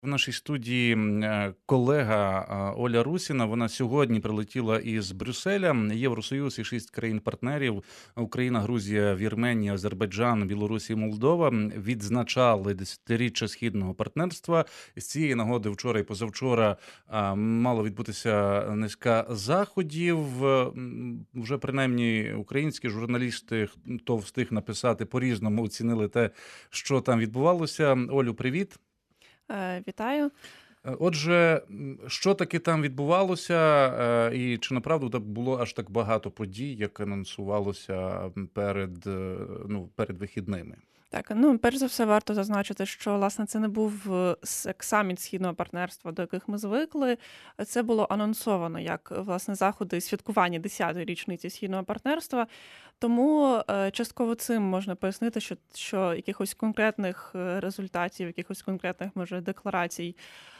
В нашій студії колега Оля Русіна. Вона сьогодні прилетіла із Брюсселя. Євросоюз і 6 країн-партнерів – Україна, Грузія, Вірменія, Азербайджан, Білорусі і Молдова – відзначали десятиріччя Східного партнерства. З цієї нагоди вчора і позавчора мало відбутися низка заходів. Вже принаймні українські журналісти, хто встиг написати, по-різному оцінили те, що там відбувалося. Олю, привіт. Вітаю. Отже, що таки там відбувалося, і чи направду так було аж так багато подій, як анонсувалося перед вихідними? Так, перш за все варто зазначити, що, власне, це не був саміт Східного партнерства, до яких ми звикли. Це було анонсовано як, власне, заходи святкування 10-ї річниці Східного партнерства. Тому частково цим можна пояснити, що якихось конкретних результатів, якихось конкретних, може, декларацій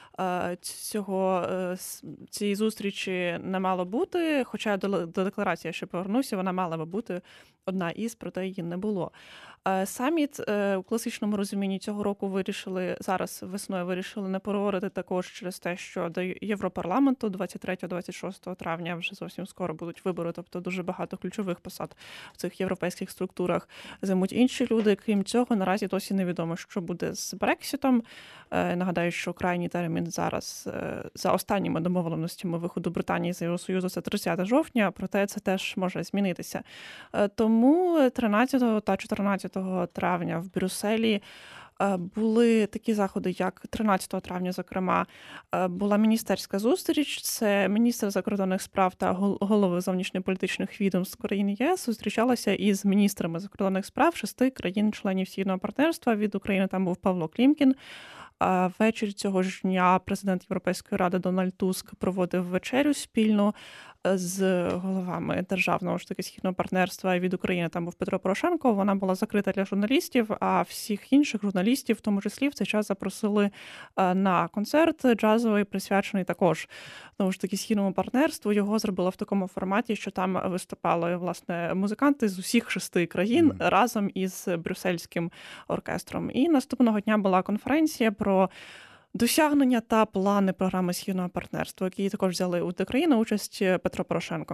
цієї зустрічі не мало бути, хоча до декларації я ще повернуся, вона мала би бути одна із, проте її не було. Саміт у класичному розумінні цього року зараз весною вирішили не проводити також через те, що до Європарламенту 23-26 травня вже зовсім скоро будуть вибори, тобто дуже багато ключових посад в цих європейських структурах займуть інші люди. Крім цього, наразі досі невідомо, що буде з Брексітом. Нагадаю, що крайній термін зараз за останніми домовленостями виходу Британії з Євросоюзу – це 30 жовтня, проте це теж може змінитися. Тому 13 та 14 травня в Брюсселі були такі заходи, як 13 травня, зокрема, була міністерська зустріч. Це міністр закордонних справ та голови зовнішньополітичних відомств країн ЄС зустрічалися із міністрами закордонних справ 6 країн-членів Східного партнерства. Від України там був Павло Клімкін. А ввечері цього ж дня президент Європейської ради Дональд Туск проводив вечерю спільну з головами державного ж таки Східного партнерства. Від України там був Петро Порошенко. Вона була закрита для журналістів, а всіх інших журналістів, в тому числі, в цей час запросили на концерт джазовий, присвячений також знову ж таки Східному партнерству. Його зробили в такому форматі, що там виступали, власне, музиканти з усіх 6 країн разом із брюссельським оркестром. І наступного дня була конференція про досягнення та плани програми Східного партнерства, які також взяли у країни участь Петро Порошенко.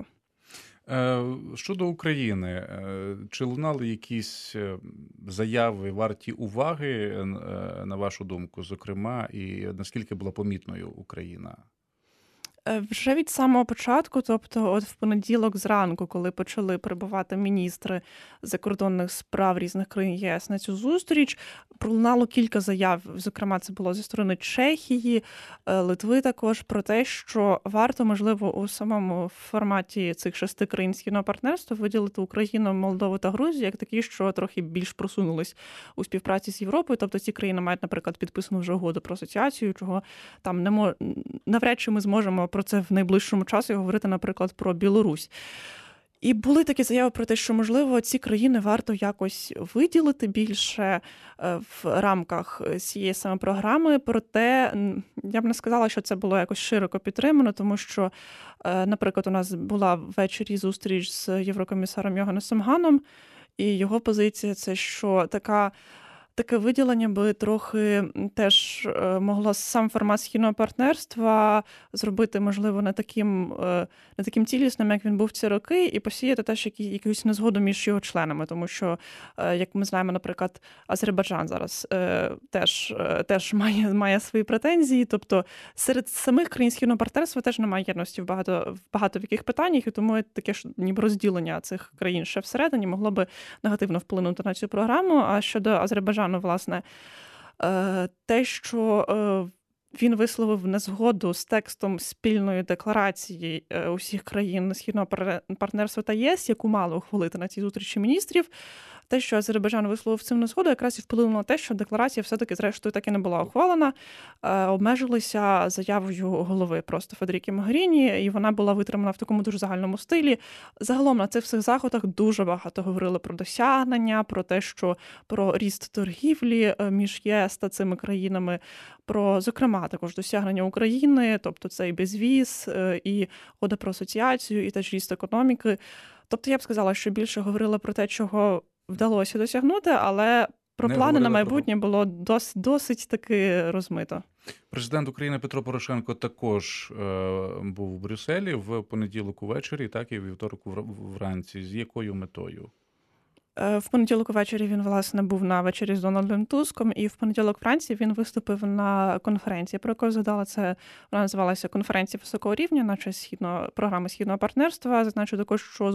Щодо України, чи лунали якісь заяви варті уваги, на вашу думку, зокрема, і наскільки була помітною Україна? Вже від самого початку, тобто от в понеділок зранку, коли почали прибувати міністри закордонних справ різних країн ЄС на цю зустріч, пролунало кілька заяв, зокрема це було зі сторони Чехії, Литви також, про те, що варто, можливо, у самому форматі цих 6 країн Східного партнерства виділити Україну, Молдову та Грузію як такі, що трохи більш просунулись у співпраці з Європою. Тобто ці країни мають, наприклад, підписану вже угоду про асоціацію, чого там навряд чи ми зможемо про це в найближчому часі говорити, наприклад, про Білорусь. І були такі заяви про те, що, можливо, ці країни варто якось виділити більше в рамках цієї саме програми. Проте я б не сказала, що це було якось широко підтримано, тому що, наприклад, у нас була ввечері зустріч з єврокомісаром Йоханнесом Ганом, і його позиція – це, що таке виділення би трохи теж могло сам формат Східного партнерства зробити, можливо, не таким цілісним, як він був ці роки, і посіяти теж якусь незгоду між його членами. Тому що, як ми знаємо, наприклад, Азербайджан зараз теж має свої претензії. Тобто серед самих країн Східного партнерства теж немає єдності в багато в яких питаннях, і тому таке ж ніби розділення цих країн ще всередині могло би негативно вплинути на цю програму. А щодо Азербайджану, власне, те, що він висловив незгоду з текстом спільної декларації усіх країн Східного партнерства та ЄС, яку мали ухвалити на цій зустрічі міністрів, те, що Азербайджан висловив цим незгоду, якраз і вплинуло на те, що декларація все-таки, зрештою, так і не була ухвалена. Обмежилися заявою голови просто Федеріки Могеріні, і вона була витримана в такому дуже загальному стилі. Загалом на цих всіх заходах дуже багато говорили про досягнення, про те, що про ріст торгівлі між ЄС та цими країнами, про, зокрема, також досягнення України, тобто це і безвіз, і угода про асоціацію, і теж ріст економіки. Тобто я б сказала, що більше говорила про те, чого вдалося досягнути, але про Не плани на говорили майбутнє було досить таки розмито. Президент України Петро Порошенко також був у Брюсселі в понеділок увечері, так і вівторок вранці. З якою метою? В понеділок увечері він, власне, був на вечері з Дональдом Туском, і в понеділок вранці він виступив на конференції, про яку я згадала. Вона називалася «Конференція високого рівня» на честь програми Східного партнерства. Зазначу також, що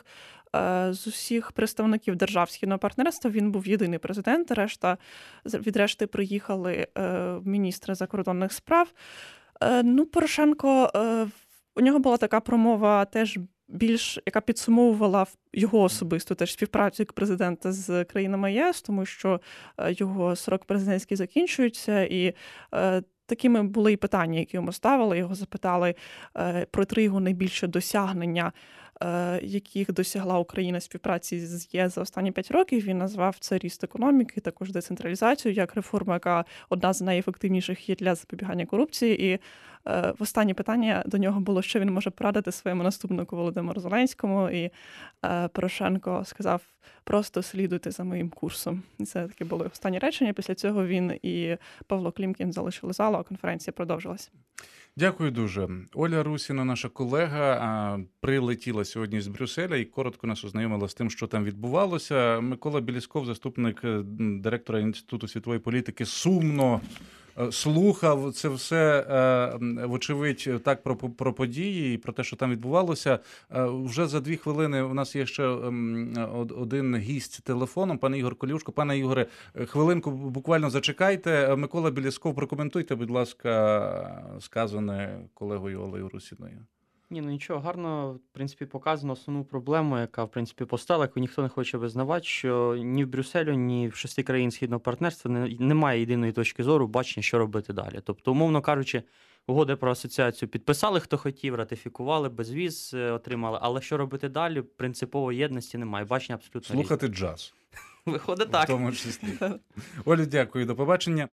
з усіх представників держав Східного партнерства він був єдиний президент, від решти приїхали міністри закордонних справ. Порошенко, у нього була така промова теж яка підсумовувала його особисту теж співпрацю як президента з країнами ЄС, тому що його срок президентський закінчується, і такими були і питання, які йому ставили. Його запитали про 3 його найбільші досягнення, яких досягла Україна в співпраці з ЄС за останні 5 років. Він назвав це ріст економіки, також децентралізацію, як реформа, яка одна з найефективніших є для запобігання корупції. І останнє питання до нього було, що він може порадити своєму наступнику Володимиру Зеленському. І Порошенко сказав: просто слідуйте за моїм курсом. І це таке було останнє речення. Після цього він і Павло Клімкін залишили залу, а конференція продовжилась. Дякую дуже. Оля Русіна, наша колега, прилетіла сьогодні з Брюсселя і коротко нас ознайомила з тим, що там відбувалося. Микола Білісков, заступник директора Інституту світової політики, сумно слухав це все, вочевидь, так про події і про те, що там відбувалося. Вже за 2 хвилини у нас є ще один гість телефоном, пан Ігор Колюшко. Пане Ігоре, хвилинку буквально зачекайте. Микола Білісков, прокоментуйте, будь ласка, сказане колегою Олею Русіною. Нічого, гарно, в принципі, показано основну проблему, яка, в принципі, постала, яку ніхто не хоче визнавати, що ні в Брюсселю, ні в 6 країн Східного партнерства немає єдиної точки зору, бачення, що робити далі. Тобто, умовно кажучи, угоди про асоціацію підписали, хто хотів, ратифікували, безвіз отримали, але що робити далі, принципової єдності немає, бачення абсолютно різне. Слухати джаз. Виходить так. В тому числі. Олю, дякую, до побачення.